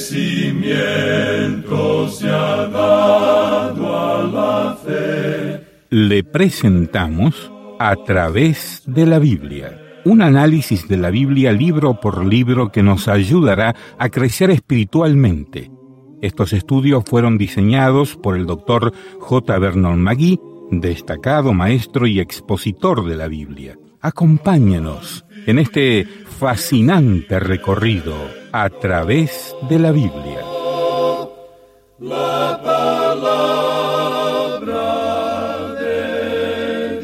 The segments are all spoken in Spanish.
crecimiento se ha dado a la fe. Le presentamos A través de la Biblia, un análisis de la Biblia libro por libro que nos ayudará a crecer espiritualmente. Estos estudios fueron diseñados por el Dr. J. Vernon McGee, destacado maestro y expositor de la Biblia. Acompáñenos en este fascinante recorrido a través de la Biblia. La palabra de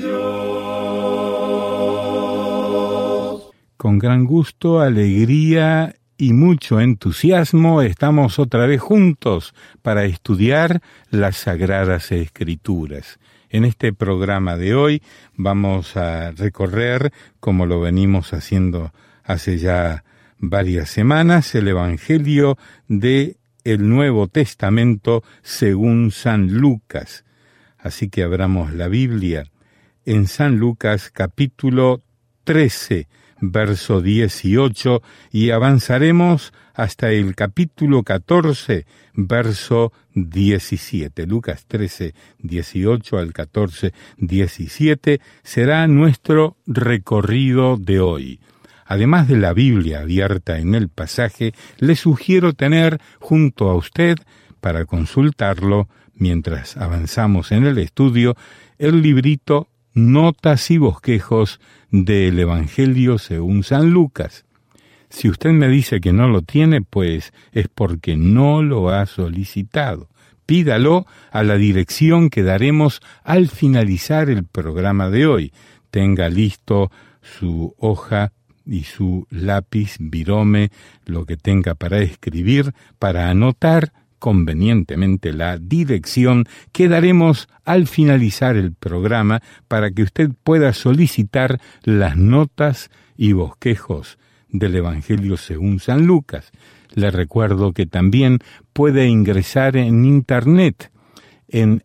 Dios. Con gran gusto, alegría y mucho entusiasmo estamos otra vez juntos para estudiar las Sagradas Escrituras. En este programa de hoy vamos a recorrer, como lo venimos haciendo hace ya varias semanas, el Evangelio del Nuevo Testamento según San Lucas. Así que abramos la Biblia en San Lucas capítulo 13, verso 18, y avanzaremos hasta el capítulo 14, verso 17. Lucas 13, 18 al 14, 17 será nuestro recorrido de hoy. Además de la Biblia abierta en el pasaje, le sugiero tener junto a usted, para consultarlo mientras avanzamos en el estudio, el librito Notas y Bosquejos del Evangelio según San Lucas. Si usted me dice que no lo tiene, pues es porque no lo ha solicitado. Pídalo a la dirección que daremos al finalizar el programa de hoy. Tenga listo su hoja y su lápiz, virome, lo que tenga para escribir, para anotar convenientemente la dirección que daremos al finalizar el programa para que usted pueda solicitar las notas y bosquejos del Evangelio según San Lucas. Le recuerdo que también puede ingresar en Internet en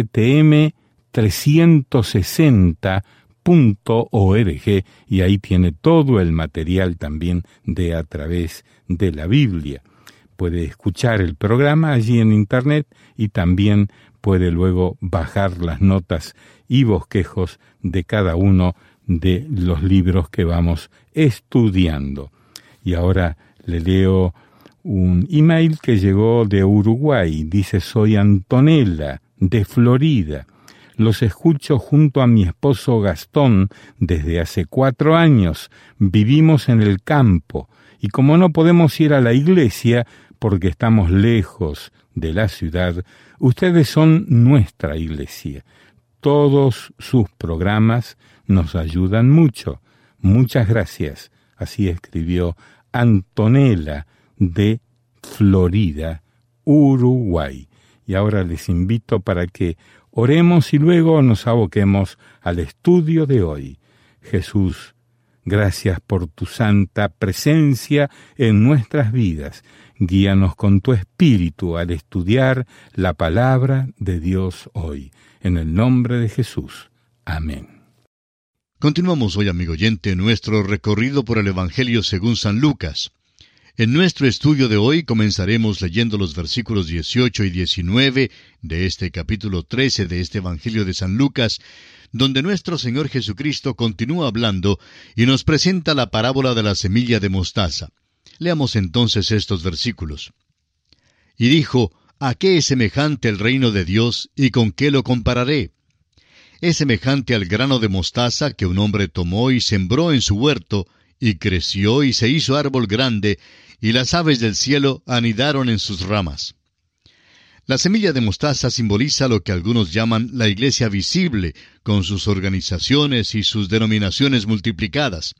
rtm360.org y ahí tiene todo el material también de A través de la Biblia. Puede escuchar el programa allí en Internet y también puede luego bajar las notas y bosquejos de cada uno de los libros que vamos estudiando. Y ahora le leo un email que llegó de Uruguay. Dice: soy Antonella, de Florida. Los escucho junto a mi esposo Gastón desde hace 4 años. Vivimos en el campo y como no podemos ir a la iglesia porque estamos lejos de la ciudad, ustedes son nuestra iglesia. Todos sus programas nos ayudan mucho. Muchas gracias. Así escribió Antonella de Florida, Uruguay. Y ahora les invito para que oremos y luego nos aboquemos al estudio de hoy. Jesús, gracias por tu santa presencia en nuestras vidas. Guíanos con tu espíritu al estudiar la palabra de Dios hoy. En el nombre de Jesús. Amén. Continuamos hoy, amigo oyente, nuestro recorrido por el Evangelio según San Lucas. En nuestro estudio de hoy comenzaremos leyendo los versículos 18 y 19 de este capítulo 13 de este Evangelio de San Lucas, donde nuestro Señor Jesucristo continúa hablando y nos presenta la parábola de la semilla de mostaza. Leamos entonces estos versículos. Y dijo: ¿a qué es semejante el reino de Dios y con qué lo compararé? Es semejante al grano de mostaza que un hombre tomó y sembró en su huerto, y creció y se hizo árbol grande, y las aves del cielo anidaron en sus ramas. La semilla de mostaza simboliza lo que algunos llaman la iglesia visible, con sus organizaciones y sus denominaciones multiplicadas.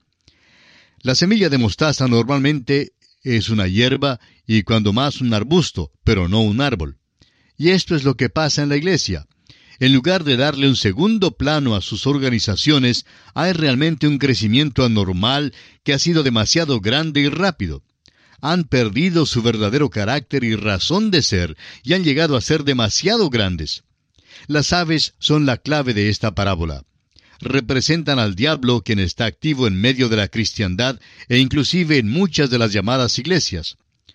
La semilla de mostaza normalmente es una hierba y cuando más un arbusto, pero no un árbol. Y esto es lo que pasa en la iglesia. En lugar de darle un segundo plano a sus organizaciones, hay realmente un crecimiento anormal que ha sido demasiado grande y rápido. Han perdido su verdadero carácter y razón de ser y han llegado a ser demasiado grandes. Las aves son la clave de esta parábola. Representan al diablo, quien está activo en medio de la cristiandad e inclusive en muchas de las llamadas iglesias.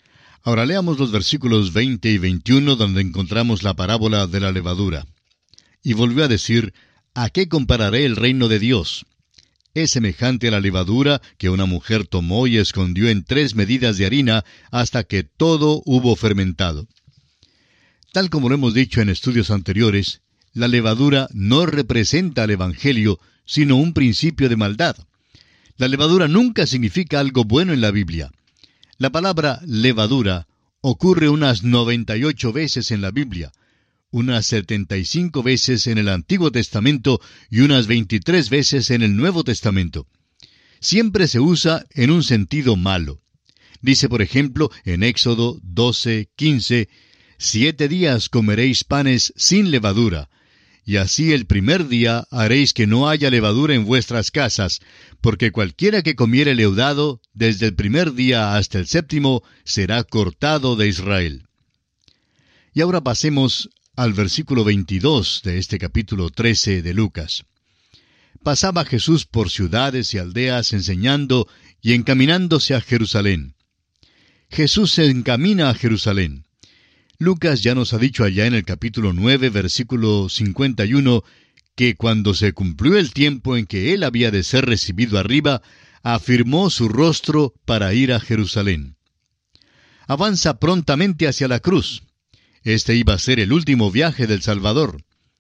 Ahora leamos los versículos 20 y 21, donde encontramos la parábola de la levadura. Y volvió a decir, ¿a qué compararé el reino de Dios? Es semejante a la levadura que una mujer tomó y escondió en 3 medidas de harina hasta que todo hubo fermentado. Tal como lo hemos dicho en estudios anteriores, la levadura no representa al Evangelio, sino un principio de maldad. La levadura nunca significa algo bueno en la Biblia. La palabra levadura ocurre unas 98 veces en la Biblia, unas 75 veces en el Antiguo Testamento y unas 23 veces en el Nuevo Testamento. Siempre se usa en un sentido malo. Dice, por ejemplo, en Éxodo 12:15, 7 días comeréis panes sin levadura, y así el primer día haréis que no haya levadura en vuestras casas, porque cualquiera que comiere leudado, desde el primer día hasta el 7º, será cortado de Israel. Y ahora pasemos al versículo 22 de este capítulo 13 de Lucas. Pasaba Jesús por ciudades y aldeas enseñando y encaminándose a Jerusalén. Jesús se encamina a Jerusalén. Lucas ya nos ha dicho allá en el capítulo 9, versículo 51, que cuando se cumplió el tiempo en que él había de ser recibido arriba, afirmó su rostro para ir a Jerusalén. Avanza prontamente hacia la cruz. Este iba a ser el último viaje del Salvador.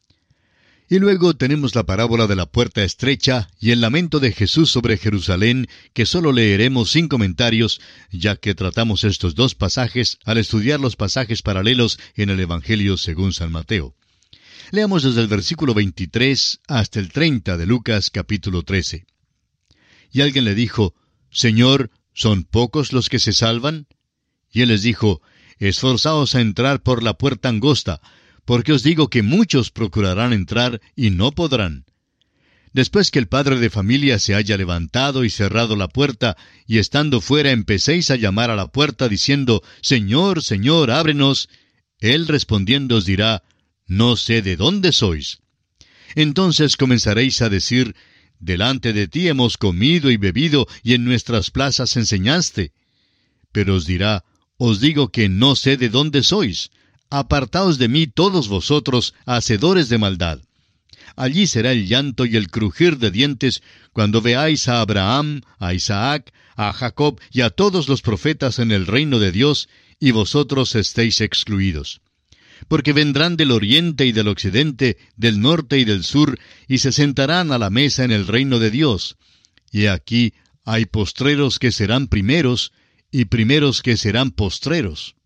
Y luego tenemos la parábola de la puerta estrecha y el lamento de Jesús sobre Jerusalén, que solo leeremos sin comentarios, ya que tratamos estos 2 pasajes al estudiar los pasajes paralelos en el Evangelio según San Mateo. Leamos desde el versículo 23 hasta el 30 de Lucas capítulo 13. Y alguien le dijo, Señor, ¿son pocos los que se salvan? Y él les dijo, Esforzaos a entrar por la puerta angosta, porque os digo que muchos procurarán entrar y no podrán. Después que el padre de familia se haya levantado y cerrado la puerta, y estando fuera empecéis a llamar a la puerta diciendo, Señor, Señor, ábrenos, él respondiendo os dirá, No sé de dónde sois. Entonces comenzaréis a decir, Delante de ti hemos comido y bebido, y en nuestras plazas enseñaste. Pero os dirá, Os digo que no sé de dónde sois. Apartaos de mí todos vosotros, hacedores de maldad. Allí será el llanto y el crujir de dientes, cuando veáis a Abraham, a Isaac, a Jacob y a todos los profetas en el reino de Dios, y vosotros estéis excluidos. Porque vendrán del oriente y del occidente, del norte y del sur, y se sentarán a la mesa en el reino de Dios. Y aquí hay postreros que serán primeros, y primeros que serán postreros.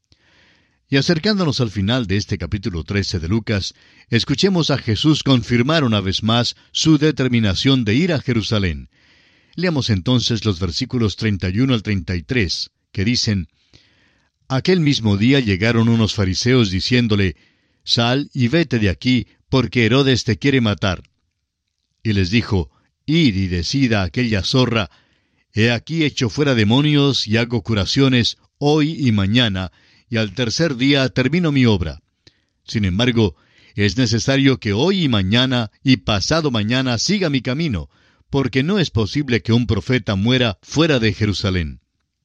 Y acercándonos al final de este capítulo 13 de Lucas, escuchemos a Jesús confirmar una vez más su determinación de ir a Jerusalén. Leamos entonces los versículos 31 al 33, que dicen, Aquel mismo día llegaron unos fariseos diciéndole, Sal y vete de aquí, porque Herodes te quiere matar. Y les dijo, Id y decid a aquella zorra, He aquí echo fuera demonios y hago curaciones hoy y mañana, y al tercer día termino mi obra. Sin embargo, es necesario que hoy y mañana y pasado mañana siga mi camino, porque no es posible que un profeta muera fuera de Jerusalén.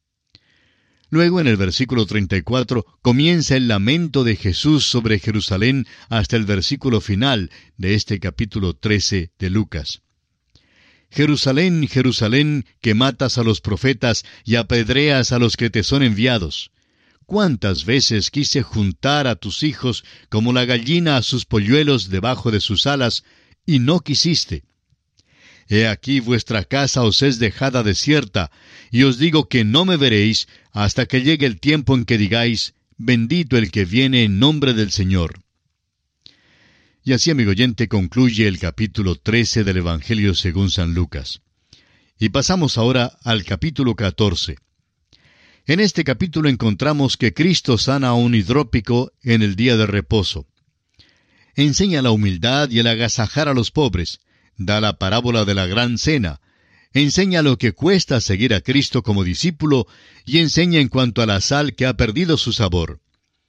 Luego, en el versículo 34, comienza el lamento de Jesús sobre Jerusalén hasta el versículo final de este capítulo 13 de Lucas. Jerusalén, Jerusalén, que matas a los profetas y apedreas a los que te son enviados. ¿Cuántas veces quise juntar a tus hijos como la gallina a sus polluelos debajo de sus alas, y no quisiste? He aquí vuestra casa os es dejada desierta, y os digo que no me veréis hasta que llegue el tiempo en que digáis, bendito el que viene en nombre del Señor. Y así, amigo oyente, concluye el capítulo 13 del Evangelio según San Lucas. Y pasamos ahora al capítulo 14. En este capítulo encontramos que Cristo sana a un hidrópico en el día de reposo. Enseña la humildad y el agasajar a los pobres. Da la parábola de la gran cena. Enseña lo que cuesta seguir a Cristo como discípulo y enseña en cuanto a la sal que ha perdido su sabor.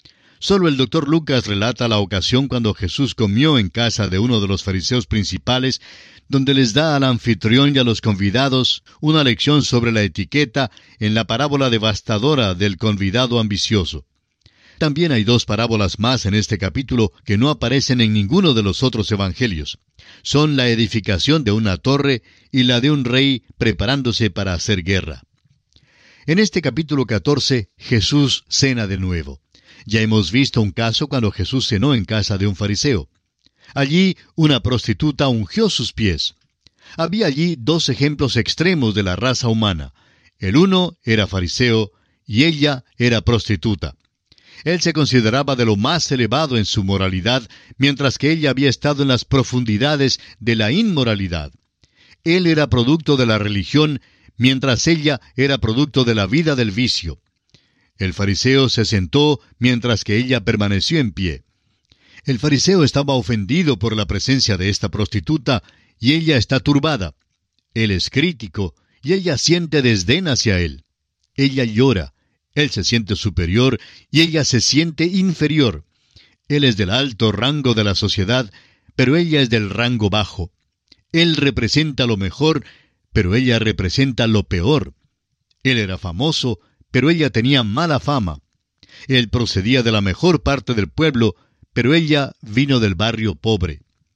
Solo el Dr. Lucas relata la ocasión cuando Jesús comió en casa de uno de los fariseos principales, donde les da al anfitrión y a los convidados una lección sobre la etiqueta en la parábola devastadora del convidado ambicioso. También hay 2 parábolas más en este capítulo que no aparecen en ninguno de los otros evangelios. Son la edificación de una torre y la de un rey preparándose para hacer guerra. En este capítulo 14, Jesús cena de nuevo. Ya hemos visto un caso cuando Jesús cenó en casa de un fariseo. Allí una prostituta ungió sus pies. Había allí 2 ejemplos extremos de la raza humana. El uno era fariseo y ella era prostituta. Él se consideraba de lo más elevado en su moralidad, mientras que ella había estado en las profundidades de la inmoralidad. Él era producto de la religión, mientras ella era producto de la vida del vicio. El fariseo se sentó, mientras que ella permaneció en pie. El fariseo estaba ofendido por la presencia de esta prostituta, y ella está turbada. Él es crítico, y ella siente desdén hacia él. Ella llora. Él se siente superior y ella se siente inferior. Él es del alto rango de la sociedad, pero ella es del rango bajo. Él representa lo mejor, pero ella representa lo peor. Él era famoso, pero ella tenía mala fama. Él procedía de la mejor parte del pueblo, pero ella vino del barrio pobre.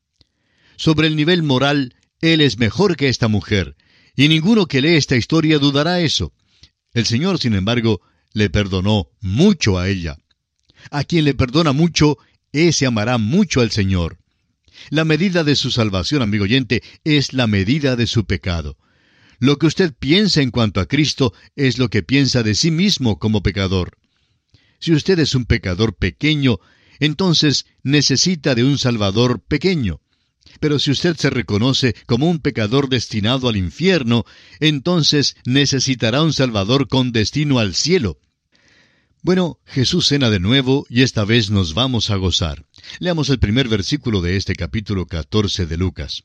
Sobre el nivel moral, él es mejor que esta mujer, y ninguno que lee esta historia dudará eso. El Señor, sin embargo, le perdonó mucho a ella. A quien le perdona mucho, ese amará mucho al Señor. La medida de su salvación, amigo oyente, es la medida de su pecado. Lo que usted piensa en cuanto a Cristo es lo que piensa de sí mismo como pecador. Si usted es un pecador pequeño, entonces necesita de un Salvador pequeño. Pero si usted se reconoce como un pecador destinado al infierno, entonces necesitará un Salvador con destino al cielo. Bueno, Jesús cena de nuevo y esta vez nos vamos a gozar. Leamos el primer versículo de este capítulo 14 de Lucas.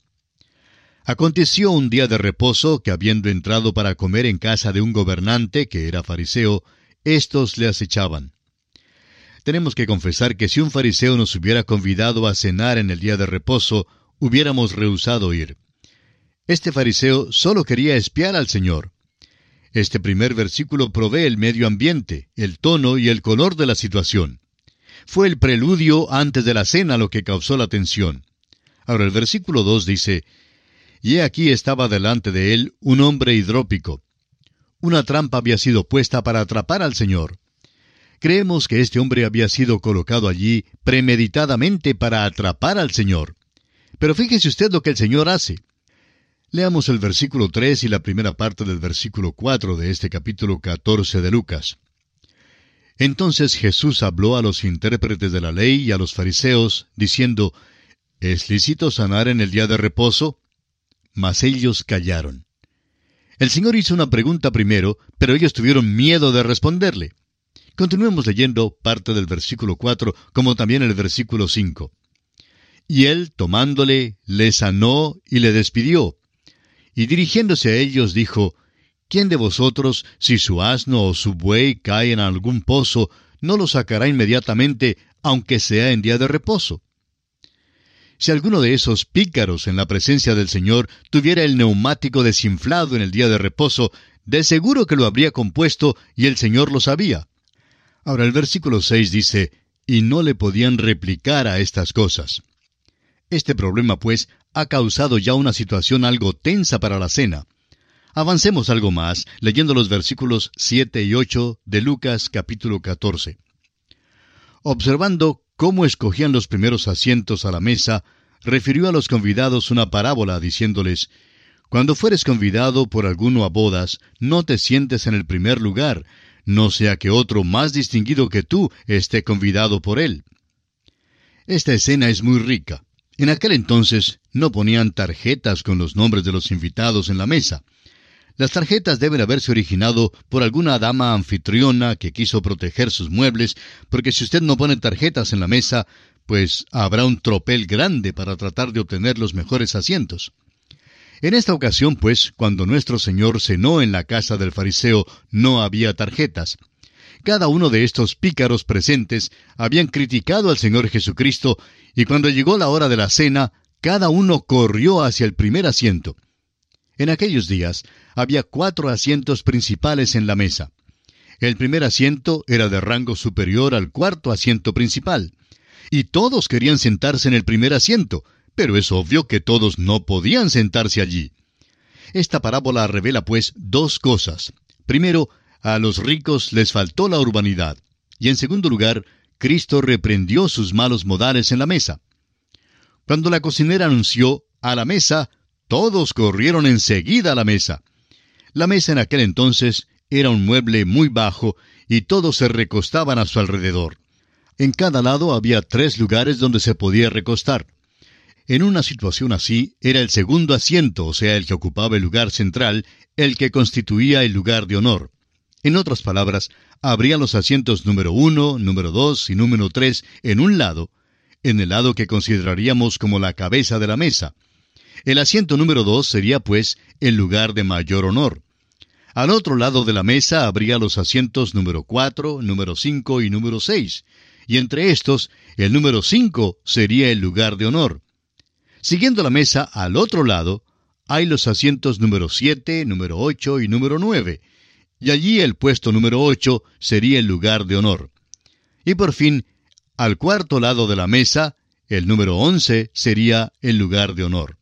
Aconteció un día de reposo que, habiendo entrado para comer en casa de un gobernante que era fariseo, éstos le acechaban. Tenemos que confesar que si un fariseo nos hubiera convidado a cenar en el día de reposo, hubiéramos rehusado ir. Este fariseo solo quería espiar al Señor. Este primer versículo provee el medio ambiente, el tono y el color de la situación. Fue el preludio antes de la cena lo que causó la tensión. Ahora el versículo 2 dice, «Y he aquí estaba delante de él un hombre hidrópico». Una trampa había sido puesta para atrapar al Señor. Creemos que este hombre había sido colocado allí premeditadamente para atrapar al Señor. Pero fíjese usted lo que el Señor hace. Leamos el versículo 3 y la primera parte del versículo 4 de este capítulo 14 de Lucas. Entonces Jesús habló a los intérpretes de la ley y a los fariseos, diciendo, ¿Es lícito sanar en el día de reposo? Mas ellos callaron. El Señor hizo una pregunta primero, pero ellos tuvieron miedo de responderle. Continuemos leyendo parte del versículo 4, como también el versículo 5. Y él, tomándole, le sanó y le despidió. Y dirigiéndose a ellos dijo, ¿quién de vosotros, si su asno o su buey cae en algún pozo, no lo sacará inmediatamente, aunque sea en día de reposo? Si alguno de esos pícaros en la presencia del Señor tuviera el neumático desinflado en el día de reposo, de seguro que lo habría compuesto y el Señor lo sabía. Ahora el versículo 6 dice, y no le podían replicar a estas cosas. Este problema, pues, ha causado ya una situación algo tensa para la cena. Avancemos algo más, leyendo los versículos 7 y 8 de Lucas capítulo 14. Observando cómo escogían los primeros asientos a la mesa, refirió a los convidados una parábola, diciéndoles, «Cuando fueres convidado por alguno a bodas, no te sientes en el primer lugar, no sea que otro más distinguido que tú esté convidado por él». Esta escena es muy rica. En aquel entonces no ponían tarjetas con los nombres de los invitados en la mesa. Las tarjetas deben haberse originado por alguna dama anfitriona que quiso proteger sus muebles, porque si usted no pone tarjetas en la mesa, pues habrá un tropel grande para tratar de obtener los mejores asientos. En esta ocasión, pues, cuando nuestro Señor cenó en la casa del fariseo, no había tarjetas. Cada uno de estos pícaros presentes habían criticado al Señor Jesucristo, y cuando llegó la hora de la cena, cada uno corrió hacia el primer asiento. En aquellos días había 4 asientos principales en la mesa. El primer asiento era de rango superior al cuarto asiento principal, y todos querían sentarse en el primer asiento, pero es obvio que todos no podían sentarse allí. Esta parábola revela, pues, 2 cosas. Primero, a los ricos les faltó la urbanidad, y en segundo lugar, Cristo reprendió sus malos modales en la mesa. Cuando la cocinera anunció «a la mesa», todos corrieron enseguida a la mesa. La mesa en aquel entonces era un mueble muy bajo, y todos se recostaban a su alrededor. En cada lado había 3 lugares donde se podía recostar. En una situación así, era el segundo asiento, o sea, el que ocupaba el lugar central, el que constituía el lugar de honor. En otras palabras, habría los asientos número 1, número 2 y número 3 en un lado, en el lado que consideraríamos como la cabeza de la mesa. El asiento número 2 sería, pues, el lugar de mayor honor. Al otro lado de la mesa habría los asientos número 4, número 5 y número 6, y entre estos, el número 5 sería el lugar de honor. Siguiendo la mesa al otro lado, hay los asientos número 7, número 8 y número 9, y allí el puesto número 8 sería el lugar de honor. Y por fin, al cuarto lado de la mesa, el número 11 sería el lugar de honor.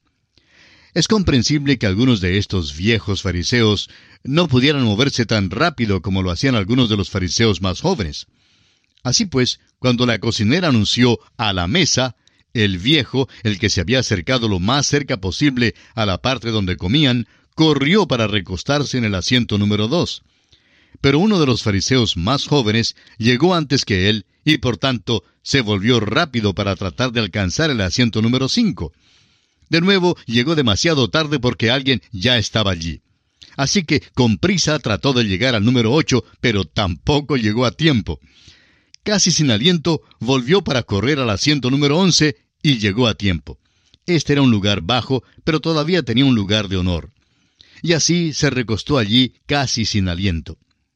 Es comprensible que algunos de estos viejos fariseos no pudieran moverse tan rápido como lo hacían algunos de los fariseos más jóvenes. Así pues, cuando la cocinera anunció «a la mesa», el viejo, el que se había acercado lo más cerca posible a la parte donde comían, corrió para recostarse en el asiento número 2. Pero uno de los fariseos más jóvenes llegó antes que él, y por tanto se volvió rápido para tratar de alcanzar el asiento número 5. De nuevo, llegó demasiado tarde porque alguien ya estaba allí. Así que con prisa trató de llegar al número 8, pero tampoco llegó a tiempo. Casi sin aliento, volvió para correr al asiento número 11 y llegó a tiempo. Este era un lugar bajo, pero todavía tenía un lugar de honor. Y así se recostó allí casi sin aliento.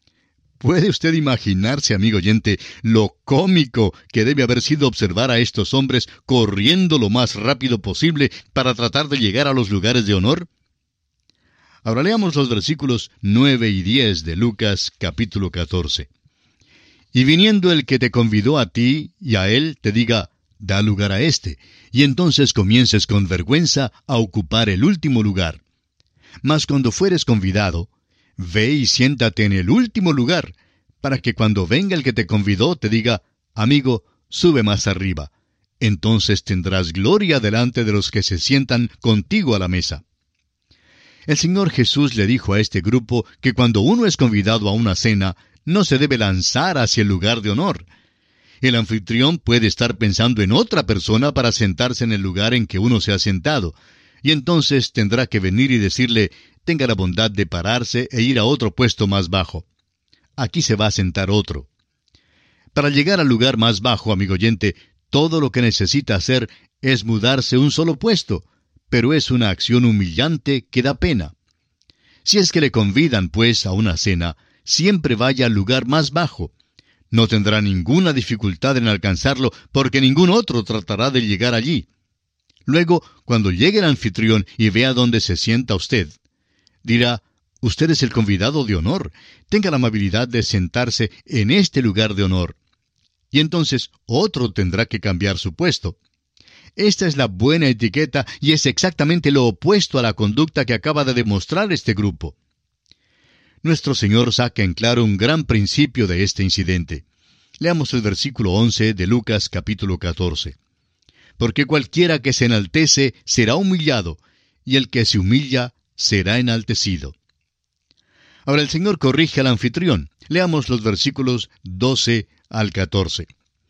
¿Puede usted imaginarse, amigo oyente, lo cómico que debe haber sido observar a estos hombres corriendo lo más rápido posible para tratar de llegar a los lugares de honor? Ahora leamos los versículos 9 y 10 de Lucas capítulo 14. Y viniendo el que te convidó a ti y a él, te diga, da lugar a éste, y entonces comiences con vergüenza a ocupar el último lugar. Mas cuando fueres convidado, ve y siéntate en el último lugar, para que cuando venga el que te convidó te diga, amigo, sube más arriba. Entonces tendrás gloria delante de los que se sientan contigo a la mesa. El Señor Jesús le dijo a este grupo que cuando uno es convidado a una cena, no se debe lanzar hacia el lugar de honor. El anfitrión puede estar pensando en otra persona para sentarse en el lugar en que uno se ha sentado, y entonces tendrá que venir y decirle, tenga la bondad de pararse e ir a otro puesto más bajo. Aquí se va a sentar otro. Para llegar al lugar más bajo, amigo oyente, todo lo que necesita hacer es mudarse un solo puesto, pero es una acción humillante que da pena. Si es que le convidan, pues, a una cena, siempre vaya al lugar más bajo. No tendrá ninguna dificultad en alcanzarlo, porque ningún otro tratará de llegar allí. Luego, cuando llegue el anfitrión y vea dónde se sienta usted, dirá, usted es el convidado de honor, tenga la amabilidad de sentarse en este lugar de honor. Y entonces otro tendrá que cambiar su puesto. Esta es la buena etiqueta y es exactamente lo opuesto a la conducta que acaba de demostrar este grupo. Nuestro Señor saca en claro un gran principio de este incidente. Leamos el versículo 11 de Lucas capítulo 14. Porque cualquiera que se enaltece será humillado, y el que se humilla será enaltecido. Ahora el Señor corrige al anfitrión. Leamos los versículos 12 al 14.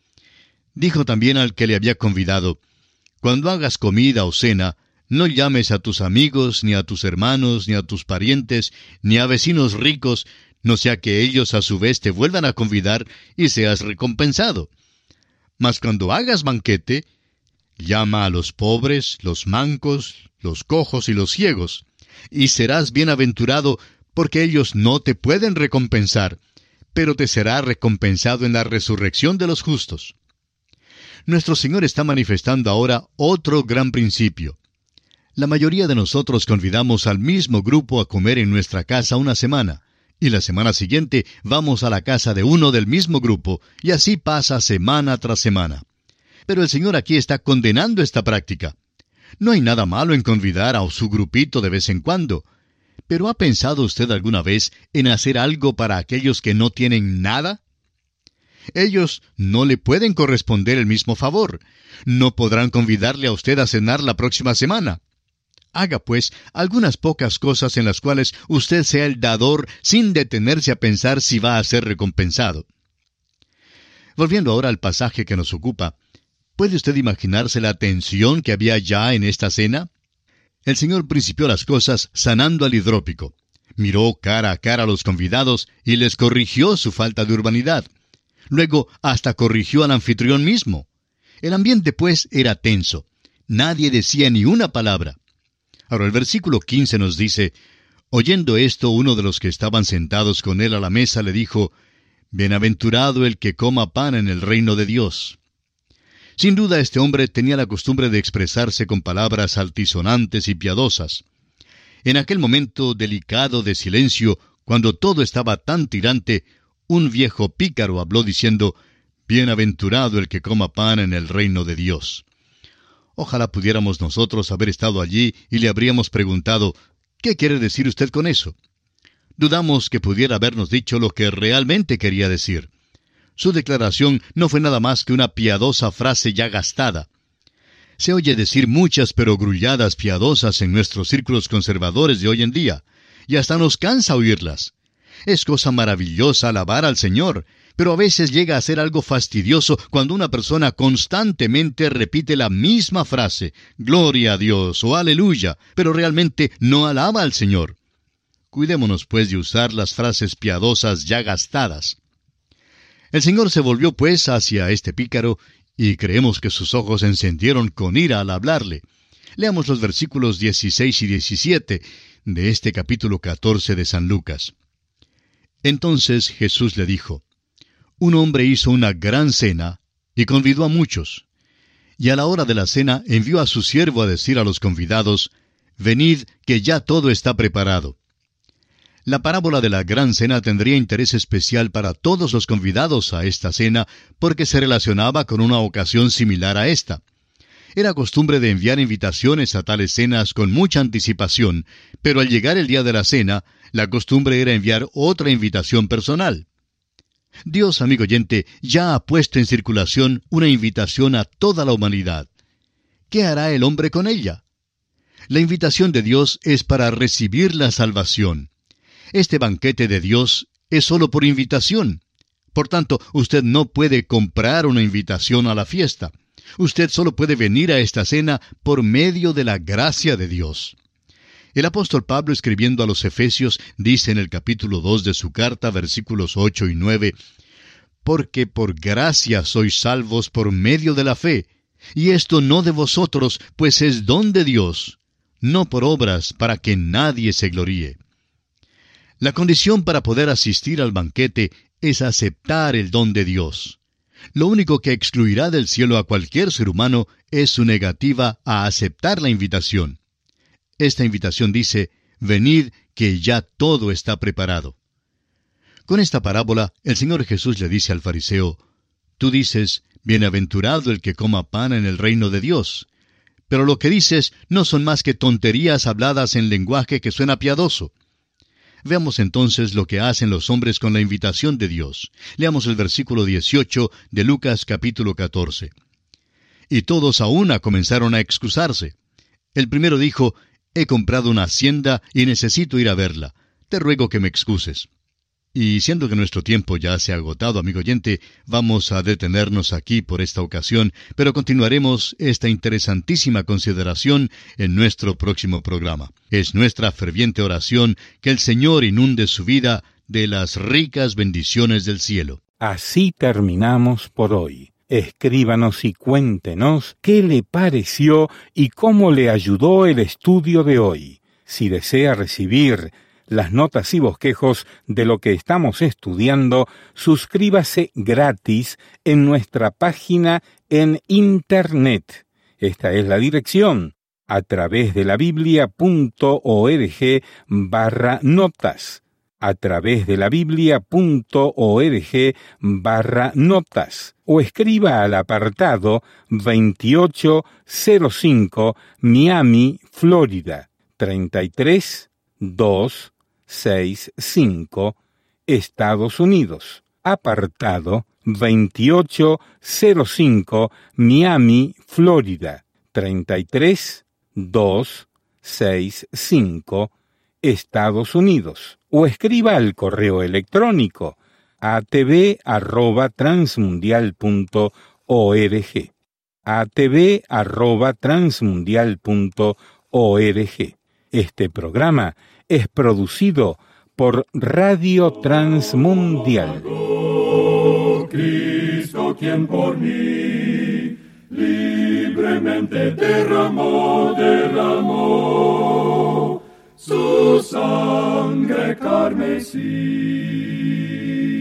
Dijo también al que le había convidado, cuando hagas comida o cena, no llames a tus amigos, ni a tus hermanos, ni a tus parientes, ni a vecinos ricos, no sea que ellos a su vez te vuelvan a convidar y seas recompensado. Mas cuando hagas banquete, llama a los pobres, los mancos, los cojos y los ciegos, y serás bienaventurado, porque ellos no te pueden recompensar, pero te será recompensado en la resurrección de los justos. Nuestro Señor está manifestando ahora otro gran principio. La mayoría de nosotros convidamos al mismo grupo a comer en nuestra casa una semana, y la semana siguiente vamos a la casa de uno del mismo grupo, y así pasa semana tras semana. Pero el Señor aquí está condenando esta práctica. No hay nada malo en convidar a su grupito de vez en cuando, pero ¿ha pensado usted alguna vez en hacer algo para aquellos que no tienen nada? Ellos no le pueden corresponder el mismo favor. No podrán convidarle a usted a cenar la próxima semana. Haga, pues, algunas pocas cosas en las cuales usted sea el dador sin detenerse a pensar si va a ser recompensado. Volviendo ahora al pasaje que nos ocupa, ¿puede usted imaginarse la tensión que había ya en esta cena? El Señor principió las cosas sanando al hidrópico. Miró cara a cara a los convidados y les corrigió su falta de urbanidad. Luego hasta corrigió al anfitrión mismo. El ambiente, pues, era tenso. Nadie decía ni una palabra. Ahora el versículo 15 nos dice, oyendo esto, uno de los que estaban sentados con él a la mesa le dijo, «Bienaventurado el que coma pan en el reino de Dios». Sin duda este hombre tenía la costumbre de expresarse con palabras altisonantes y piadosas. En aquel momento delicado de silencio, cuando todo estaba tan tirante, un viejo pícaro habló diciendo, «Bienaventurado el que coma pan en el reino de Dios». Ojalá pudiéramos nosotros haber estado allí y le habríamos preguntado, ¿qué quiere decir usted con eso? Dudamos que pudiera habernos dicho lo que realmente quería decir. Su declaración no fue nada más que una piadosa frase ya gastada. Se oye decir muchas perogrulladas piadosas en nuestros círculos conservadores de hoy en día, y hasta nos cansa oírlas. Es cosa maravillosa alabar al Señor, pero a veces llega a ser algo fastidioso cuando una persona constantemente repite la misma frase, «Gloria a Dios» o «Aleluya», pero realmente no alaba al Señor. Cuidémonos, pues, de usar las frases piadosas ya gastadas. El Señor se volvió, pues, hacia este pícaro, y creemos que sus ojos se encendieron con ira al hablarle. Leamos los versículos 16 y 17 de este capítulo 14 de San Lucas. Entonces Jesús le dijo, «Un hombre hizo una gran cena, y convidó a muchos. Y a la hora de la cena envió a su siervo a decir a los convidados, «Venid, que ya todo está preparado». La parábola de la gran cena tendría interés especial para todos los convidados a esta cena, porque se relacionaba con una ocasión similar a esta. Era costumbre de enviar invitaciones a tales cenas con mucha anticipación, pero al llegar el día de la cena, la costumbre era enviar otra invitación personal. Dios, amigo oyente, ya ha puesto en circulación una invitación a toda la humanidad. ¿Qué hará el hombre con ella? La invitación de Dios es para recibir la salvación. Este banquete de Dios es solo por invitación. Por tanto, usted no puede comprar una invitación a la fiesta. Usted solo puede venir a esta cena por medio de la gracia de Dios. El apóstol Pablo, escribiendo a los Efesios, dice en el capítulo 2 de su carta, versículos 8 y 9, «Porque por gracia sois salvos por medio de la fe, y esto no de vosotros, pues es don de Dios, no por obras, para que nadie se gloríe». La condición para poder asistir al banquete es aceptar el don de Dios. Lo único que excluirá del cielo a cualquier ser humano es su negativa a aceptar la invitación. Esta invitación dice, «Venid, que ya todo está preparado». Con esta parábola, el Señor Jesús le dice al fariseo, «Tú dices, bienaventurado el que coma pan en el reino de Dios». Pero lo que dices no son más que tonterías habladas en lenguaje que suena piadoso. Veamos entonces lo que hacen los hombres con la invitación de Dios. Leamos el versículo 18 de Lucas capítulo 14. Y todos a una comenzaron a excusarse. El primero dijo, «He comprado una hacienda y necesito ir a verla. Te ruego que me excuses». Y siendo que nuestro tiempo ya se ha agotado, amigo oyente, vamos a detenernos aquí por esta ocasión, pero continuaremos esta interesantísima consideración en nuestro próximo programa. Es nuestra ferviente oración que el Señor inunde su vida de las ricas bendiciones del cielo. Así terminamos por hoy. Escríbanos y cuéntenos qué le pareció y cómo le ayudó el estudio de hoy. Si desea recibir las notas y bosquejos de lo que estamos estudiando, suscríbase gratis en nuestra página en Internet. Esta es la dirección: a través de la biblia.org/notas. A través de la biblia.org/notas. O escriba al apartado 2805 Miami, Florida, 33265, Estados Unidos. Apartado 2805 Miami, Florida, 33265, Estados Unidos. O escriba al correo electrónico atv@transmundial.org. atv@transmundial.org. Este programa es producido por Radio Transmundial. Cristo, quien por mí libremente derramó su sangre carmesí.